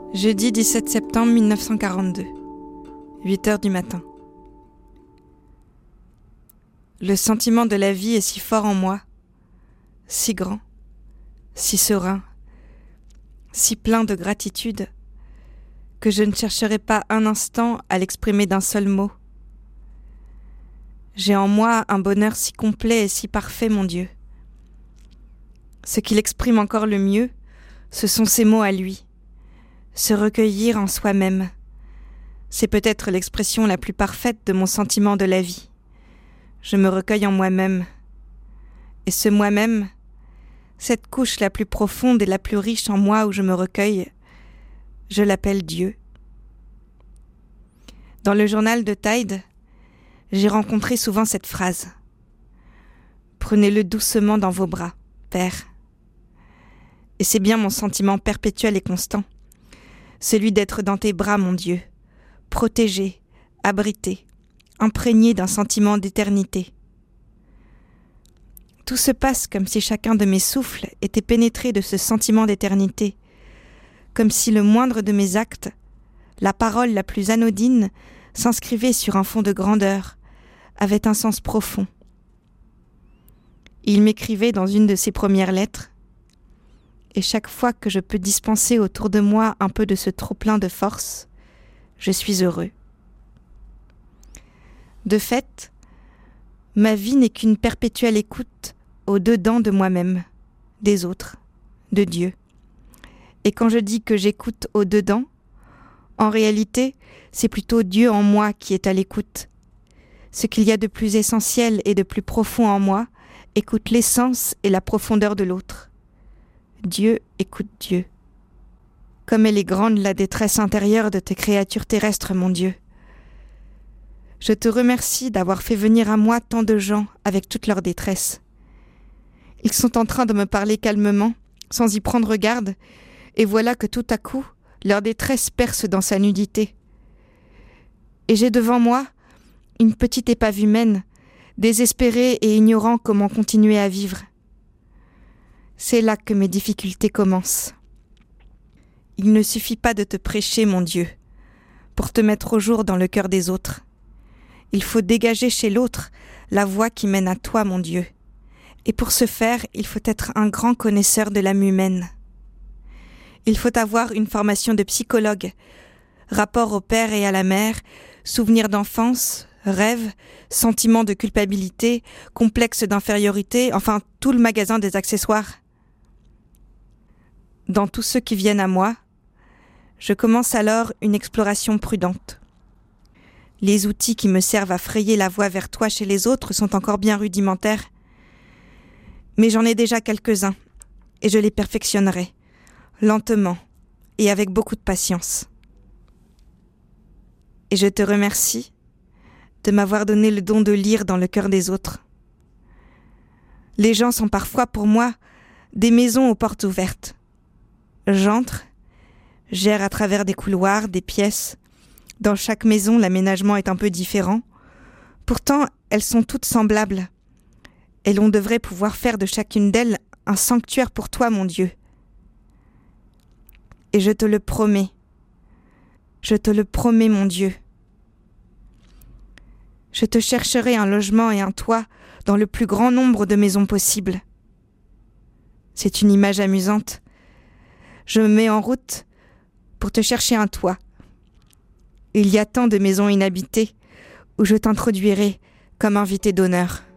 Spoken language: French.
Jeudi 17 septembre 1942, 8 heures du matin. Le sentiment de la vie est si fort en moi, si grand, si serein, si plein de gratitude, que je ne chercherai pas un instant à l'exprimer d'un seul mot. J'ai en moi un bonheur si complet et si parfait, mon Dieu. Ce qui l'exprime encore le mieux, ce sont ses mots à lui. Se recueillir en soi-même. C'est peut-être l'expression la plus parfaite de mon sentiment de la vie. Je me recueille en moi-même. Et ce moi-même, cette couche la plus profonde et la plus riche en moi où je me recueille, je l'appelle Dieu. Dans le journal de Tide, j'ai rencontré souvent cette phrase. Prenez-le doucement dans vos bras, Père. Et c'est bien mon sentiment perpétuel et constant. Celui d'être dans tes bras, mon Dieu, protégé, abrité, imprégné d'un sentiment d'éternité. Tout se passe comme si chacun de mes souffles était pénétré de ce sentiment d'éternité, comme si le moindre de mes actes, la parole la plus anodine, s'inscrivait sur un fond de grandeur, avait un sens profond. Il m'écrivait dans une de ses premières lettres, et chaque fois que je peux dispenser autour de moi un peu de ce trop-plein de force, je suis heureux. De fait, ma vie n'est qu'une perpétuelle écoute au-dedans de moi-même, des autres, de Dieu. Et quand je dis que j'écoute au-dedans, en réalité, c'est plutôt Dieu en moi qui est à l'écoute. Ce qu'il y a de plus essentiel et de plus profond en moi écoute l'essence et la profondeur de l'autre. Dieu écoute Dieu. Comme elle est grande la détresse intérieure de tes créatures terrestres, mon Dieu. Je te remercie d'avoir fait venir à moi tant de gens avec toute leur détresse. Ils sont en train de me parler calmement, sans y prendre garde, et voilà que tout à coup, leur détresse perce dans sa nudité. Et j'ai devant moi une petite épave humaine, désespérée et ignorant comment continuer à vivre. C'est là que mes difficultés commencent. Il ne suffit pas de te prêcher, mon Dieu, pour te mettre au jour dans le cœur des autres. Il faut dégager chez l'autre la voie qui mène à toi, mon Dieu. Et pour ce faire, il faut être un grand connaisseur de l'âme humaine. Il faut avoir une formation de psychologue, rapport au père et à la mère, souvenirs d'enfance, rêves, sentiments de culpabilité, complexe d'infériorité, enfin tout le magasin des accessoires. Dans tous ceux qui viennent à moi, je commence alors une exploration prudente. Les outils qui me servent à frayer la voie vers toi chez les autres sont encore bien rudimentaires, mais j'en ai déjà quelques-uns, et je les perfectionnerai, lentement et avec beaucoup de patience. Et je te remercie de m'avoir donné le don de lire dans le cœur des autres. Les gens sont parfois pour moi des maisons aux portes ouvertes. J'entre, j'erre à travers des couloirs, des pièces. Dans chaque maison, l'aménagement est un peu différent. Pourtant, elles sont toutes semblables. Et l'on devrait pouvoir faire de chacune d'elles un sanctuaire pour toi, mon Dieu. Et je te le promets. Je te le promets, mon Dieu. Je te chercherai un logement et un toit dans le plus grand nombre de maisons possibles. C'est une image amusante. Je me mets en route pour te chercher un toit. Il y a tant de maisons inhabitées où je t'introduirai comme invité d'honneur.